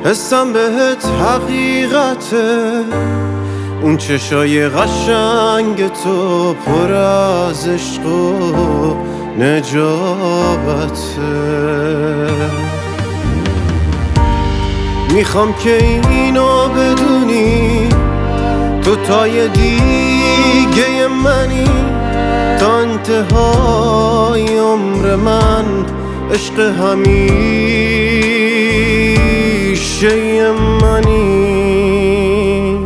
حسم بهت حقیقته، اون چشای قشنگ تو پر از عشق و نجابته. میخوام که اینو بدونی تو تای دیگه منی، تا انتهای عمر من عشق همیشه منی.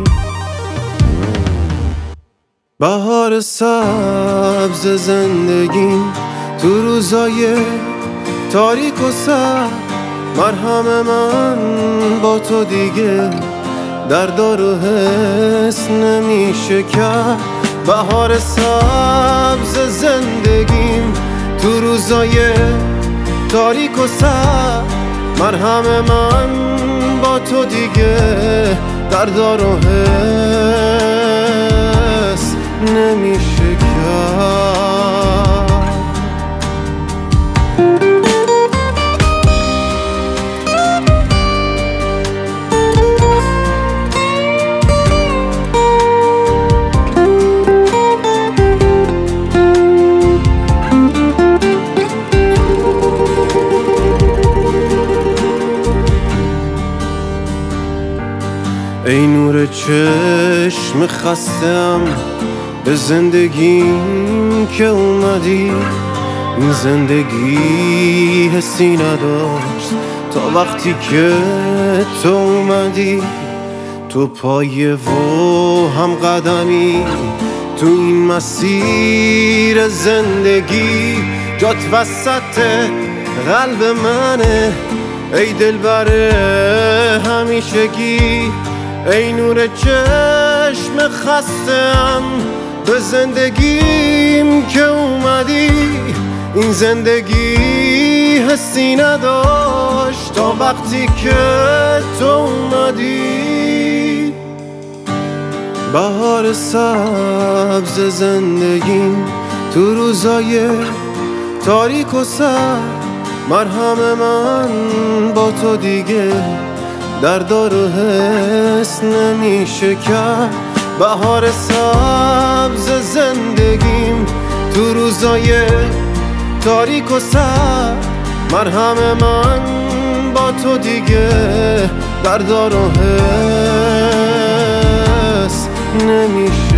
بهار سبز زندگیم تو روزای تاریک و سرد، مرهم من با تو دیگه دردار و حس نمیشه کرد. بهار سبز زندگیم تو روزای تاریک و سرد، مرهم من با تو دیگه دردار و حس نمیشه کرد. ای نور چشم خستم به زندگیم که اومدی، این زندگی حسی نداشت تا وقتی که تو اومدی. تو پایه و هم قدمی تو این مسیر زندگی، جات وسط قلب منه ای دلبر همیشگی. ای نور چشم خستم به زندگیم که اومدی، این زندگی حسی نداشت تا وقتی که تو اومدی. بهار سبز زندگیم تو روزای تاریک و سرد، مرهم من با تو دیگه دردار و حس نمیشه کرد. بهار سبز زندگیم تو روزای تاریک و سرد، مرهم من با تو دیگه دردار و حس نمیشه